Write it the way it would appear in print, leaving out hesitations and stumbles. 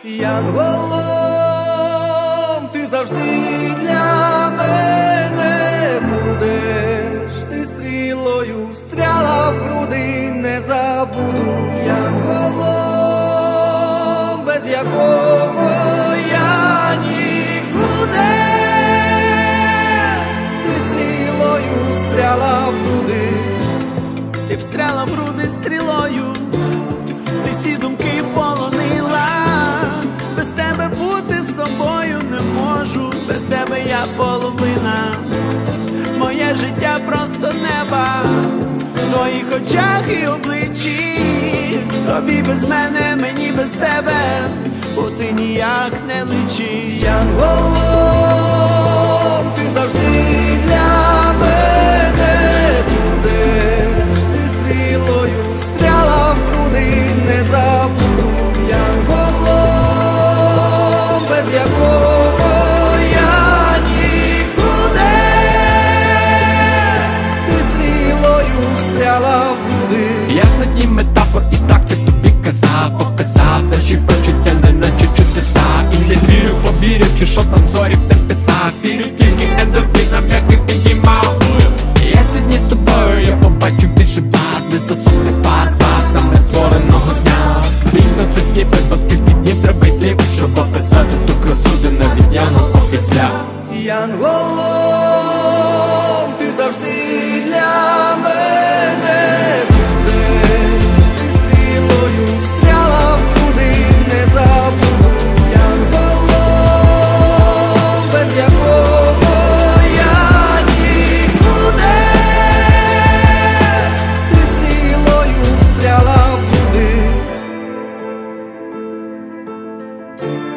Янголом ти завжди для мене будеш, ти стрілою встряла в груди, не забуду. Янголом, без якого я нікуди, ти стрілою встряла в груди. Ти встряла в груди стрілою, ти всі думки полонила. Без тебе бути собою не можу, без тебе я половина. Моє життя просто неба в твоїх очах і обличчі. Тобі без мене, мені без тебе бути ніяк не личить. Янголом ти завжди для мене будеш, ти стрілою встряла в груди, не забуду. Янголом, без якого я нікуди, ти стрілою встряла в груди. Я сотні метафор і так це тобі казав, показав, наші почуття не наче чудеса. І не вірю, повірю, що там зорі в небесах. Вірю тільки ендорфінам, яких підіймав. Я сьогодні з тобою, я побачу більше баз, не засохне фарба з нами створеного дня. Дійсно це ніби, бо скільки днів треба й слів, щоб описати ту красу, де навіть янголь опісля. Янголом ти завжди для мене будеш, ти стрілою встряла в груди, не забуду. Янголом, без якого я нікуди, ти стрілою встряла в груди.